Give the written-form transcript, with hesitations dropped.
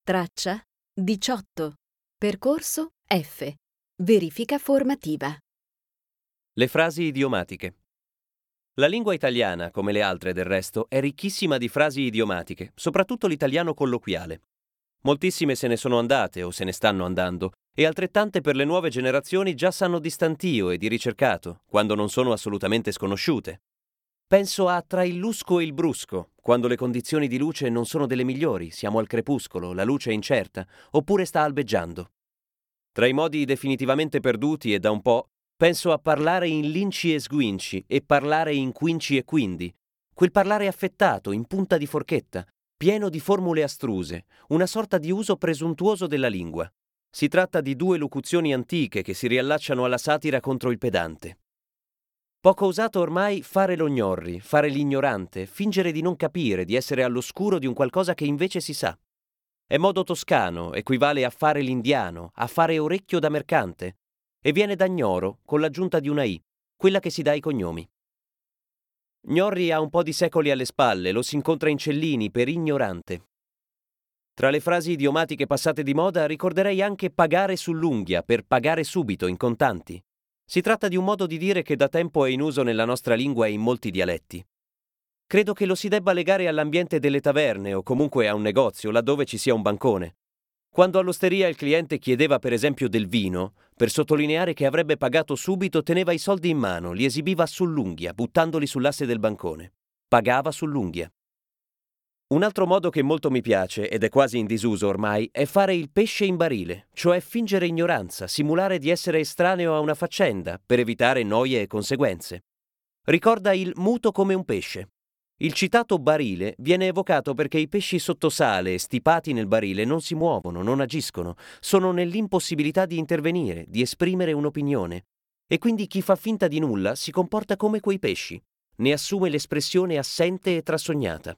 Traccia 18. Percorso F. Verifica formativa. Le frasi idiomatiche. La lingua italiana, come le altre del resto, è ricchissima di frasi idiomatiche, soprattutto l'italiano colloquiale. Moltissime se ne sono andate o se ne stanno andando, e altrettante per le nuove generazioni già sanno di stantio e di ricercato, quando non sono assolutamente sconosciute. Penso a tra il lusco e il brusco, quando le condizioni di luce non sono delle migliori, siamo al crepuscolo, la luce è incerta, oppure sta albeggiando. Tra i modi definitivamente perduti e da un po', penso a parlare in linci e sguinci e parlare in quinci e quindi, quel parlare affettato, in punta di forchetta, pieno di formule astruse, una sorta di uso presuntuoso della lingua. Si tratta di due locuzioni antiche che si riallacciano alla satira contro il pedante. Poco usato ormai fare lo gnorri, fare l'ignorante, fingere di non capire, di essere all'oscuro di un qualcosa che invece si sa. È modo toscano, equivale a fare l'indiano, a fare orecchio da mercante, e viene da gnoro con l'aggiunta di una i, quella che si dà ai cognomi. Gnorri ha un po' di secoli alle spalle, lo si incontra in Cellini per ignorante. Tra le frasi idiomatiche passate di moda ricorderei anche pagare sull'unghia per pagare subito in contanti. Si tratta di un modo di dire che da tempo è in uso nella nostra lingua e in molti dialetti. Credo che lo si debba legare all'ambiente delle taverne o comunque a un negozio, laddove ci sia un bancone. Quando all'osteria il cliente chiedeva per esempio del vino, per sottolineare che avrebbe pagato subito teneva i soldi in mano, li esibiva sull'unghia, buttandoli sull'asse del bancone. Pagava sull'unghia. Un altro modo che molto mi piace, ed è quasi in disuso ormai, è fare il pesce in barile, cioè fingere ignoranza, simulare di essere estraneo a una faccenda, per evitare noie e conseguenze. Ricorda il muto come un pesce. Il citato barile viene evocato perché i pesci sotto sale, stipati nel barile, non si muovono, non agiscono, sono nell'impossibilità di intervenire, di esprimere un'opinione. E quindi chi fa finta di nulla si comporta come quei pesci, ne assume l'espressione assente e trasognata.